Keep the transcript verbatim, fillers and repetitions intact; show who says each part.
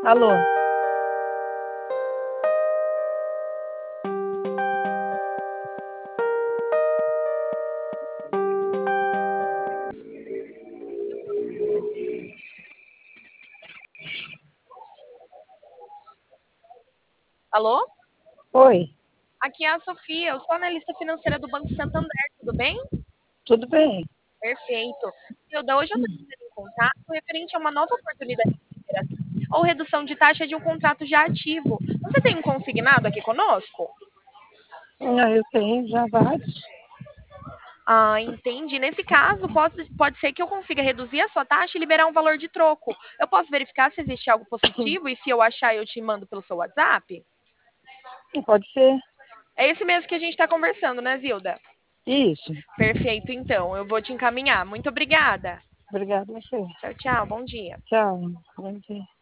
Speaker 1: Alô?
Speaker 2: Alô?
Speaker 1: Oi,
Speaker 2: Aqui é a Sofia, eu sou analista financeira do Banco Santander, tudo bem?
Speaker 1: tudo bem?
Speaker 2: Perfeito. Hilda, hoje eu estou entrando em contato referente a uma nova oportunidade de operação ou redução de taxa de um contrato já ativo. Você tem um consignado aqui conosco?
Speaker 1: Ah, eu tenho já vários.
Speaker 2: Ah, entendi. Nesse caso, pode, pode ser que eu consiga reduzir a sua taxa e liberar um valor de troco. Eu posso verificar se existe algo positivo e se eu achar, eu te mando pelo seu WhatsApp?
Speaker 1: Pode ser?
Speaker 2: É esse mesmo que a gente está conversando, né, Zilda?
Speaker 1: Isso.
Speaker 2: Perfeito, então. Eu vou te encaminhar. Muito obrigada.
Speaker 1: Obrigada a você.
Speaker 2: Tchau, tchau. Bom dia.
Speaker 1: Tchau. Bom dia.